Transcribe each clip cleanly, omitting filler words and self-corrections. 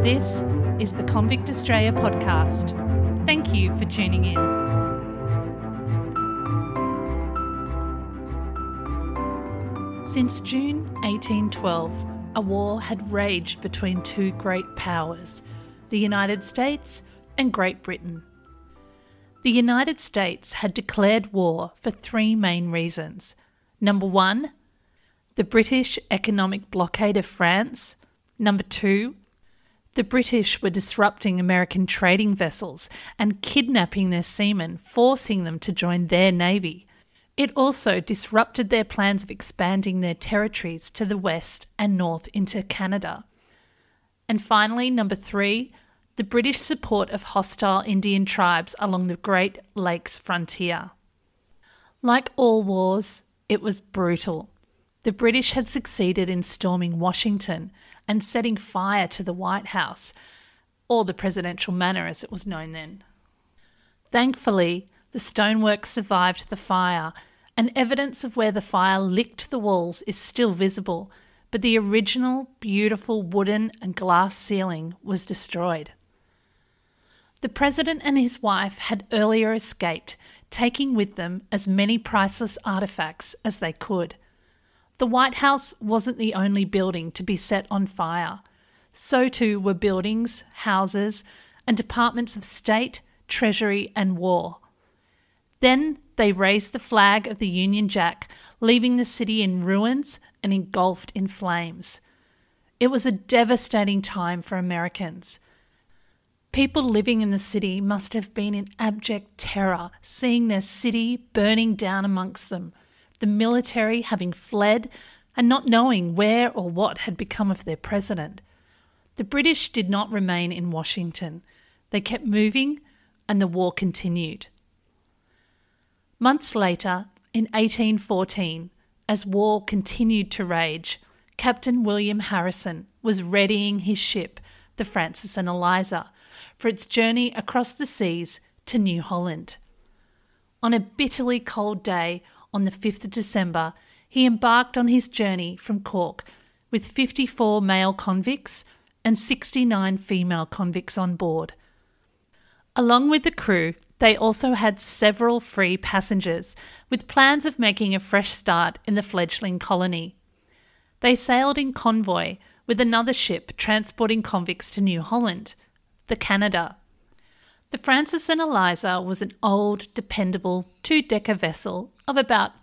This is the Convict Australia podcast. Thank you for tuning in. Since June 1812, a war had raged between two great powers, the United States and Great Britain. The United States had declared war for three main reasons. Number one, the British economic blockade of France. Number two, the British were disrupting American trading vessels and kidnapping their seamen, forcing them to join their navy. It also disrupted their plans of expanding their territories to the west and north into Canada. And finally, number three, the British support of hostile Indian tribes along the Great Lakes frontier. Like all wars, it was brutal. The British had succeeded in storming Washington and setting fire to the White House, or the Presidential Manor as it was known then. Thankfully, the stonework survived the fire, and evidence of where the fire licked the walls is still visible, but the original beautiful wooden and glass ceiling was destroyed. The President and his wife had earlier escaped, taking with them as many priceless artefacts as they could. The White House wasn't the only building to be set on fire. So too were buildings, houses, and departments of state, treasury, and war. Then they raised the flag of the Union Jack, leaving the city in ruins and engulfed in flames. It was a devastating time for Americans. People living in the city must have been in abject terror, seeing their city burning down amongst them, the military having fled and not knowing where or what had become of their president. The British did not remain in Washington. They kept moving, and the war continued. Months later, in 1814, as war continued to rage, Captain William Harrison was readying his ship, the Francis and Eliza, for its journey across the seas to New Holland. On a bitterly cold day, on the 5th of December, he embarked on his journey from Cork with 54 male convicts and 69 female convicts on board. Along with the crew, they also had several free passengers, with plans of making a fresh start in the fledgling colony. They sailed in convoy with another ship transporting convicts to New Holland, the Canada. The Francis and Eliza was an old, dependable two-decker vessel of about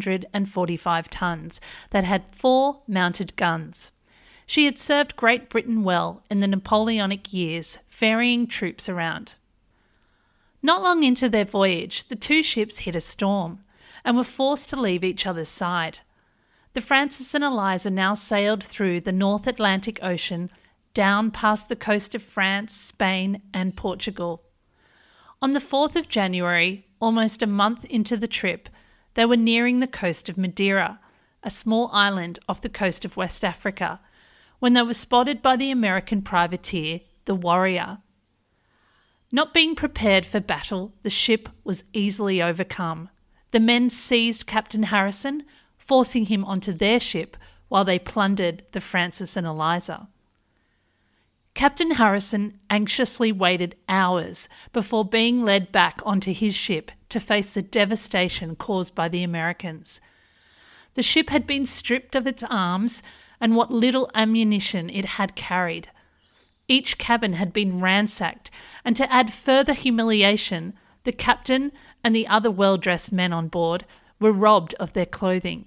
345 tons that had 4 mounted guns. She had served Great Britain well in the Napoleonic years, ferrying troops around. Not long into their voyage, the two ships hit a storm and were forced to leave each other's side. The Francis and Eliza now sailed through the North Atlantic Ocean, down past the coast of France, Spain, and Portugal. On the 4th of January, almost a month into the trip, they were nearing the coast of Madeira, a small island off the coast of West Africa, when they were spotted by the American privateer, the Warrior. Not being prepared for battle, the ship was easily overcome. The men seized Captain Harrison, forcing him onto their ship while they plundered the Francis and Eliza. Captain Harrison anxiously waited hours before being led back onto his ship to face the devastation caused by the Americans. The ship had been stripped of its arms and what little ammunition it had carried. Each cabin had been ransacked, and to add further humiliation, the captain and the other well-dressed men on board were robbed of their clothing.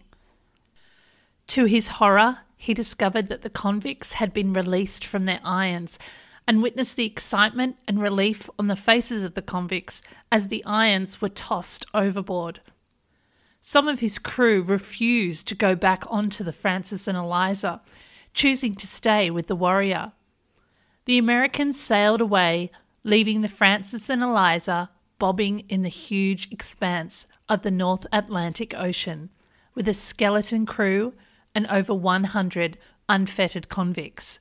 To his horror, he discovered that the convicts had been released from their irons and witnessed the excitement and relief on the faces of the convicts as the irons were tossed overboard. Some of his crew refused to go back onto the Francis and Eliza, choosing to stay with the Warrior. The Americans sailed away, leaving the Francis and Eliza bobbing in the huge expanse of the North Atlantic Ocean, with a skeleton crew and over 100 unfettered convicts.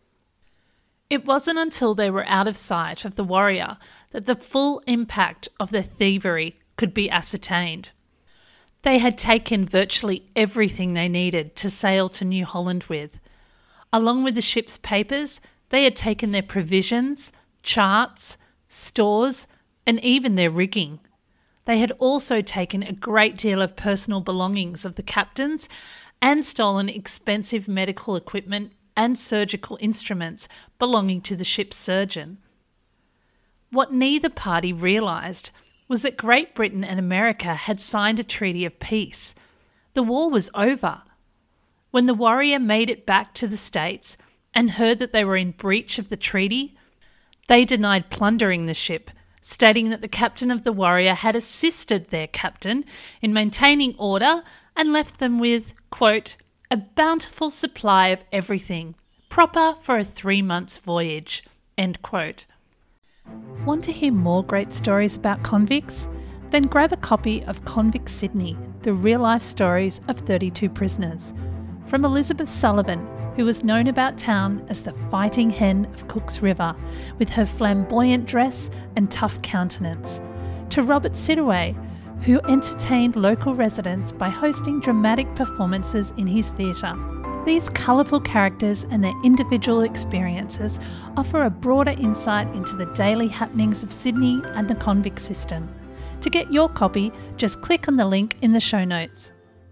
It wasn't until they were out of sight of the Warrior that the full impact of their thievery could be ascertained. They had taken virtually everything they needed to sail to New Holland with. Along with the ship's papers, They had taken their provisions, charts, stores, and even their rigging. They had also taken a great deal of personal belongings of the captains and stolen expensive medical equipment and surgical instruments belonging to the ship's surgeon. What neither party realised was that Great Britain and America had signed a treaty of peace. The war was over. When the Warrior made it back to the States and heard that they were in breach of the treaty, they denied plundering the ship, stating that the captain of the Warrior had assisted their captain in maintaining order and left them with, quote, a bountiful supply of everything, proper for a 3 months' voyage, end quote. Want to hear more great stories about convicts? Then grab a copy of Convict Sydney, the real-life stories of 32 prisoners, from Elizabeth Sullivan, who was known about town as the Fighting Hen of Cook's River, with her flamboyant dress and tough countenance, to Robert Sidaway, who entertained local residents by hosting dramatic performances in his theatre. These colourful characters and their individual experiences offer a broader insight into the daily happenings of Sydney and the convict system. To get your copy, just click on the link in the show notes.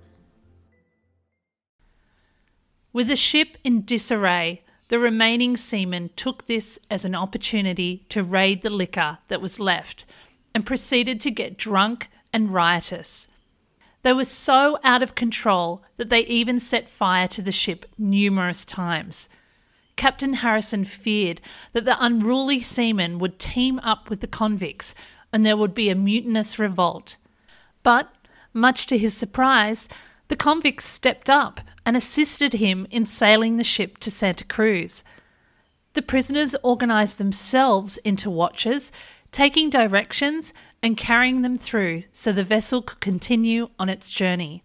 With the ship in disarray, the remaining seamen took this as an opportunity to raid the liquor that was left and proceeded to get drunk and riotous. They were so out of control that they even set fire to the ship numerous times. Captain Harrison feared that the unruly seamen would team up with the convicts and there would be a mutinous revolt. But, much to his surprise, the convicts stepped up and assisted him in sailing the ship to Santa Cruz. The prisoners organised themselves into watches, taking directions and carrying them through so the vessel could continue on its journey.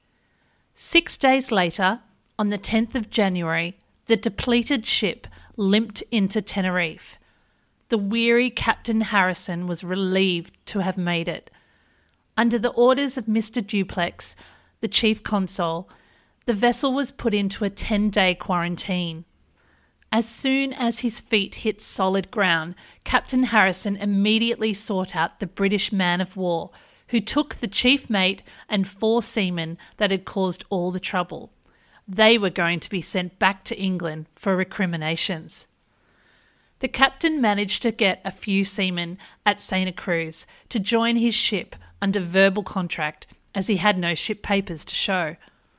6 days later, on the 10th of January, the depleted ship limped into Tenerife. The weary Captain Harrison was relieved to have made it. Under the orders of Mr. Duplex, the chief consul, the vessel was put into a 10-day quarantine. As soon as his feet hit solid ground, Captain Harrison immediately sought out the British man-of-war, who took the chief mate and 4 seamen that had caused all the trouble. They were going to be sent back to England for recriminations. The captain managed to get a few seamen at Santa Cruz to join his ship under verbal contract, as he had no ship papers to show.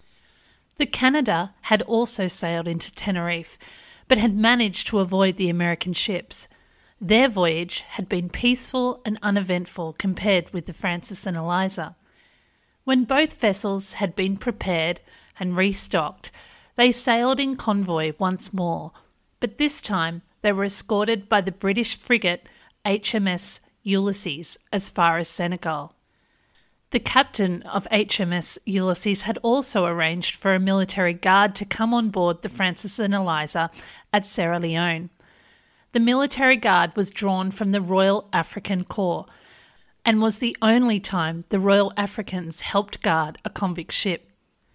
The Canada had also sailed into Tenerife, but had managed to avoid the American ships. Their voyage had been peaceful and uneventful compared with the Francis and Eliza. When both vessels had been prepared and restocked, they sailed in convoy once more, but this time they were escorted by the British frigate HMS Ulysses as far as Senegal. The captain of HMS Ulysses had also arranged for a military guard to come on board the Francis and Eliza at Sierra Leone. The military guard was drawn from the Royal African Corps and was the only time the Royal Africans helped guard a convict ship.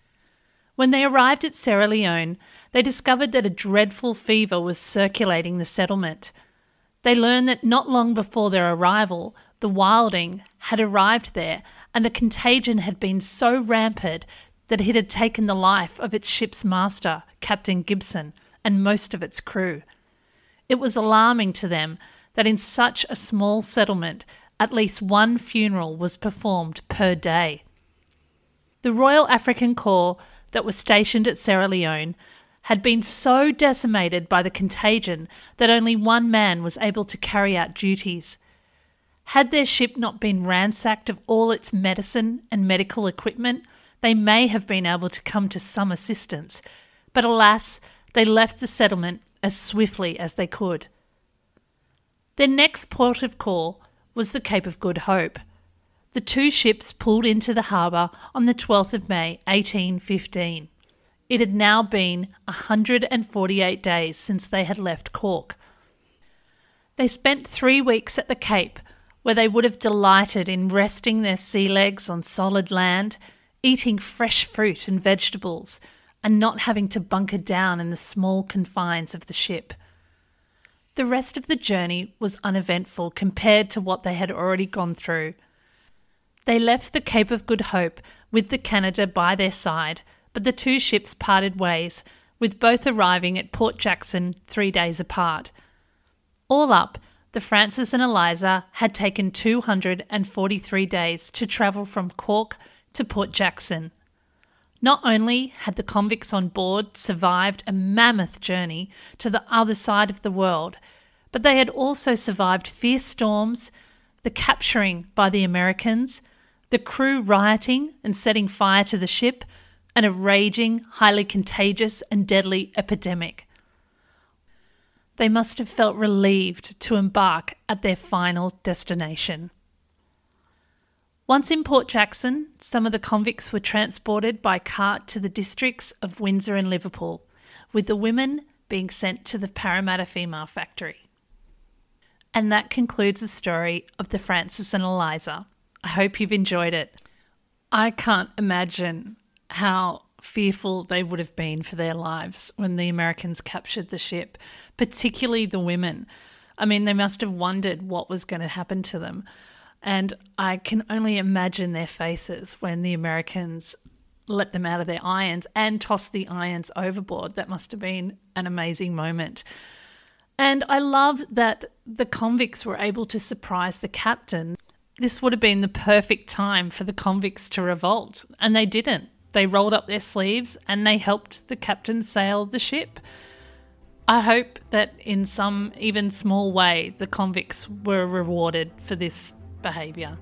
When they arrived at Sierra Leone, they discovered that a dreadful fever was circulating the settlement. They learned that not long before their arrival, the Wilding had arrived there, and the contagion had been so rampant that it had taken the life of its ship's master, Captain Gibson, and most of its crew. It was alarming to them that in such a small settlement, at least one funeral was performed per day. The Royal African Corps that was stationed at Sierra Leone had been so decimated by the contagion that only one man was able to carry out duties. Had their ship not been ransacked of all its medicine and medical equipment, they may have been able to come to some assistance, but alas, they left the settlement as swiftly as they could. Their next port of call was the Cape of Good Hope. The 2 ships pulled into the harbour on the 12th of May 1815. It had now been 148 days since they had left Cork. They spent 3 weeks at the Cape, where they would have delighted in resting their sea legs on solid land, eating fresh fruit and vegetables, and not having to bunker down in the small confines of the ship. The rest of the journey was uneventful compared to what they had already gone through. They left the Cape of Good Hope with the Canada by their side, but the two ships parted ways, with both arriving at Port Jackson 3 days apart. All up, the Francis and Eliza had taken 243 days to travel from Cork to Port Jackson. Not only had the convicts on board survived a mammoth journey to the other side of the world, but they had also survived fierce storms, the capturing by the Americans, the crew rioting and setting fire to the ship, and a raging, highly contagious and deadly epidemic. They must have felt relieved to embark at their final destination. Once in Port Jackson, some of the convicts were transported by cart to the districts of Windsor and Liverpool, with the women being sent to the Parramatta Female Factory. And that concludes the story of the Francis and Eliza. I hope you've enjoyed it. I can't imagine how fearful they would have been for their lives when the Americans captured the ship, particularly the women. I mean, they must have wondered what was going to happen to them. And I can only imagine their faces when the Americans let them out of their irons and tossed the irons overboard. That must have been an amazing moment. And I love that the convicts were able to surprise the captain. This would have been the perfect time for the convicts to revolt, and they didn't. They rolled up their sleeves and they helped the captain sail the ship. I hope that in some even small way the convicts were rewarded for this behaviour.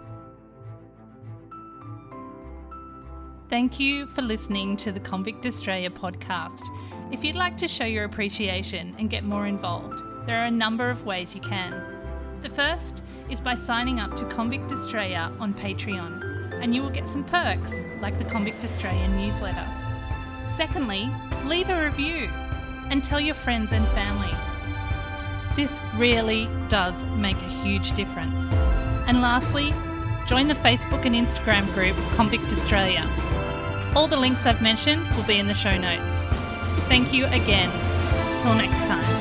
Thank you for listening to the Convict Australia podcast. If you'd like to show your appreciation and get more involved, there are a number of ways you can. The first is by signing up to Convict Australia on Patreon, and you will get some perks like the Convict Australia newsletter. Secondly, leave a review and tell your friends and family. This really does make a huge difference. And lastly, join the Facebook and Instagram group Convict Australia. All the links I've mentioned will be in the show notes. Thank you again. Till next time.